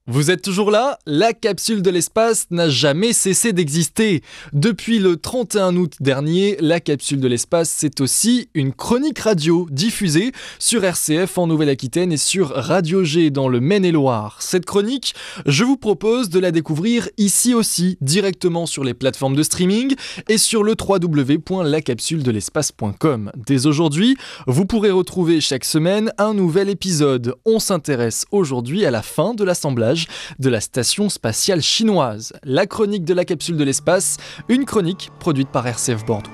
Vous êtes toujours là ? La capsule de l'espace n'a jamais cessé d'exister. Depuis le 31 août dernier, la capsule de l'espace, c'est aussi une chronique radio diffusée sur RCF en Nouvelle-Aquitaine et sur Radio G dans le Maine-et-Loire. Cette chronique, je vous propose de la découvrir ici aussi, directement sur les plateformes de streaming et sur le www.lacapsuledelespace.com. Dès aujourd'hui, vous pourrez retrouver chaque semaine un nouvel épisode. On s'intéresse aujourd'hui à la fin de l'assemblage de la station spatiale chinoise. La chronique de la capsule de l'espace, une chronique produite par RCF Bordeaux.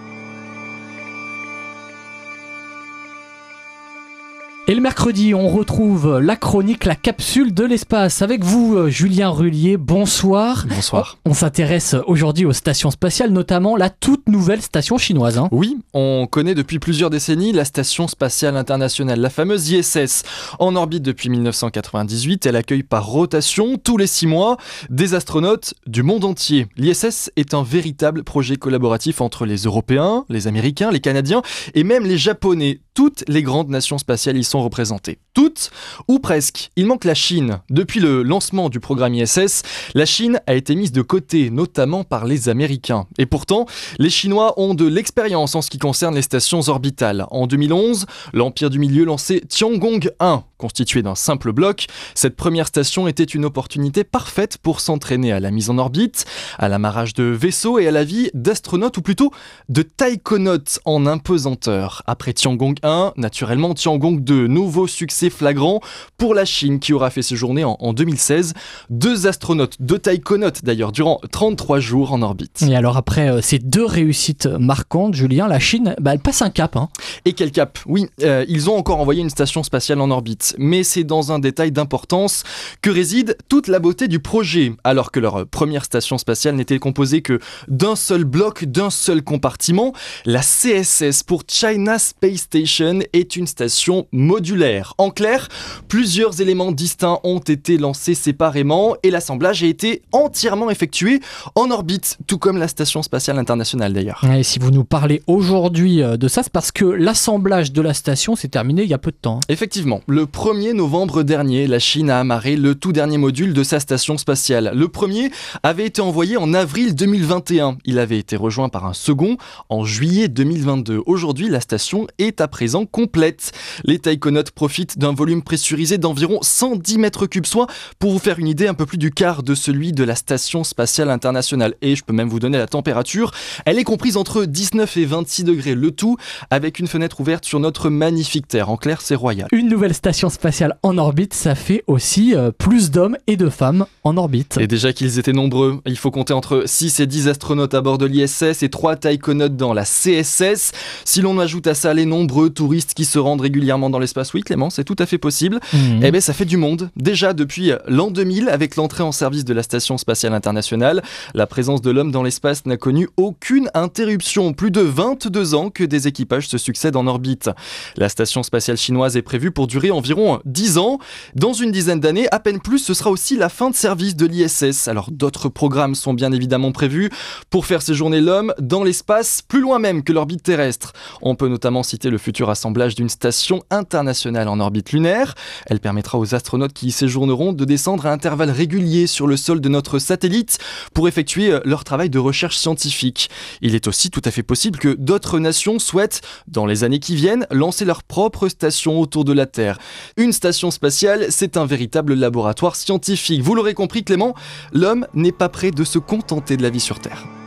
Et le mercredi, on retrouve la chronique, la capsule de l'espace. Avec vous, Julien Rullier, bonsoir. Bonsoir. On s'intéresse aujourd'hui aux stations spatiales, notamment la toute nouvelle station chinoise. Oui, on connaît depuis plusieurs décennies la Station Spatiale Internationale, la fameuse ISS. En orbite depuis 1998, elle accueille par rotation, tous les 6 mois, des astronautes du monde entier. L'ISS est un véritable projet collaboratif entre les Européens, les Américains, les Canadiens et même les Japonais. Toutes les grandes nations spatiales y sont représentées. Toutes, ou presque. Il manque la Chine. Depuis le lancement du programme ISS, la Chine a été mise de côté, notamment par les Américains. Et pourtant, les Chinois ont de l'expérience en ce qui concerne les stations orbitales. En 2011, l'Empire du Milieu lançait Tiangong-1. Constituée d'un simple bloc, cette première station était une opportunité parfaite pour s'entraîner à la mise en orbite, à l'amarrage de vaisseaux et à la vie d'astronautes, ou plutôt de taïkonautes en impesanteur. Après Tiangong-1, naturellement Tiangong-2, nouveau succès flagrant pour la Chine qui aura fait séjourner en 2016 2 astronautes, 2 taïkonautes d'ailleurs, durant 33 jours en orbite. Et alors après ces 2 réussites marquantes, Julien, la Chine, elle passe un cap. Et quel cap ? Oui, ils ont encore envoyé une station spatiale en orbite. Mais c'est dans un détail d'importance que réside toute la beauté du projet. Alors que leur première station spatiale n'était composée que d'un seul bloc, d'un seul compartiment, la CSS pour China Space Station est une station modulaire. En clair, plusieurs éléments distincts ont été lancés séparément et l'assemblage a été entièrement effectué en orbite, tout comme la Station Spatiale Internationale d'ailleurs. Et si vous nous parlez aujourd'hui de ça, c'est parce que l'assemblage de la station s'est terminé il y a peu de temps. Effectivement, le 1er novembre dernier, la Chine a amarré le tout dernier module de sa station spatiale. Le premier avait été envoyé en avril 2021. Il avait été rejoint par un second en juillet 2022. Aujourd'hui, la station est à présent complète. Les taïkonautes profitent d'un volume pressurisé d'environ 110 mètres cubes, soit, pour vous faire une idée, un peu plus du quart de celui de la Station Spatiale Internationale. Et je peux même vous donner la température. Elle est comprise entre 19 et 26 degrés, le tout avec une fenêtre ouverte sur notre magnifique Terre. En clair, c'est royal. Une nouvelle station spatiale en orbite, ça fait aussi plus d'hommes et de femmes en orbite. Et déjà qu'ils étaient nombreux, il faut compter entre 6 et 10 astronautes à bord de l'ISS et 3 taïkonautes dans la CSS. Si l'on ajoute à ça les nombreux touristes qui se rendent régulièrement dans l'espace, oui Clément, c'est tout à fait possible, eh bien ça fait du monde. Déjà depuis l'an 2000, avec l'entrée en service de la Station Spatiale Internationale, la présence de l'homme dans l'espace n'a connu aucune interruption. Plus de 22 ans que des équipages se succèdent en orbite. La Station Spatiale Chinoise est prévue pour durer environ 10 ans. Dans une dizaine d'années, à peine plus, ce sera aussi la fin de service de l'ISS. Alors d'autres programmes sont bien évidemment prévus pour faire séjourner l'homme dans l'espace, plus loin même que l'orbite terrestre. On peut notamment citer le futur assemblage d'une station internationale en orbite lunaire. Elle permettra aux astronautes qui y séjourneront de descendre à intervalles réguliers sur le sol de notre satellite pour effectuer leur travail de recherche scientifique. Il est aussi tout à fait possible que d'autres nations souhaitent, dans les années qui viennent, lancer leur propre station autour de la Terre. Une station spatiale, c'est un véritable laboratoire scientifique. Vous l'aurez compris Clément, l'homme n'est pas prêt de se contenter de la vie sur Terre.